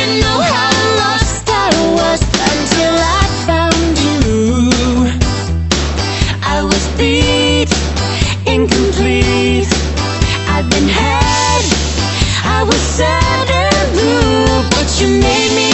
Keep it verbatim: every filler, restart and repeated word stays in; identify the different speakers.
Speaker 1: didn't know how lost I was until I found you. I was beat, incomplete. I've been had, I was sad and blue, but you made me